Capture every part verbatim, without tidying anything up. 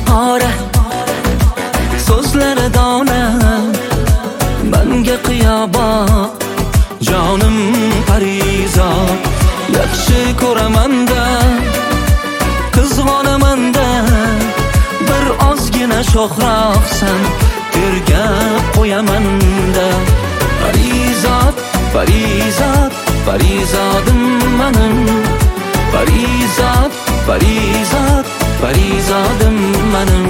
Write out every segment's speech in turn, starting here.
pora, so'zlari dona, menga qiyoboq jonim parizod. Yaxshi ko'raman-da, qizg'onaman-da, bir ozgina sho'xroqsan, tergab qo'yaman-da. Parizod, parizod, parizodim menim. Parizod, parizod, parizodim menim.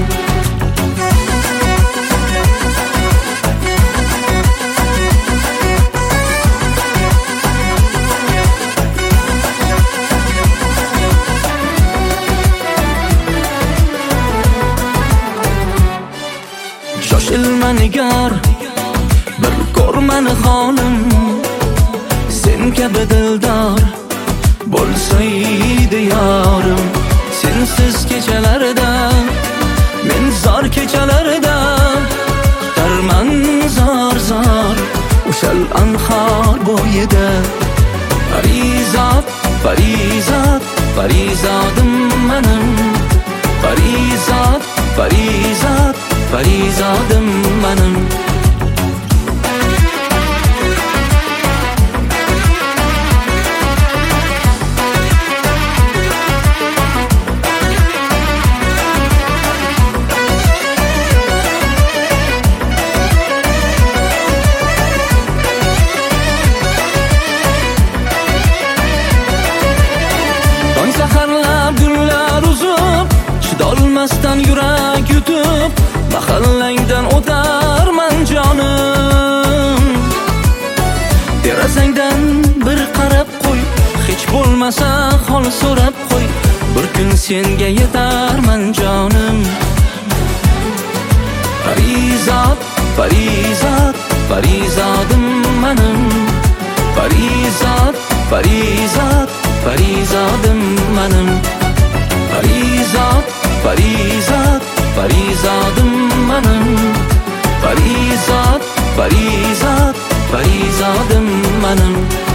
Shoshilma nigar, bir ko'r meni xonim, sen kabi dildor bo'lsaydi yorim. Sensiz kechalarda, men zor kechalarda kutarman zor zor o'shal anhor bo'yida. Parizod, parizod, parizodim menim. Parizod, parizod, parizodim menim. Tong saharlab gullar uzib, chidolmasdan yurak yutib, mahallangdan o'tarman jonim. Derazangdan bir qarab qo'y, hech bo'lmasa hol so'rab qo'y, bir kun senga yetarman jonim. Parizod, parizod, parizodim menim. Parizod, parizod, parizodim menim. Parizod, parizod, parizodim menim. Parizod, parizod, parizodim menim.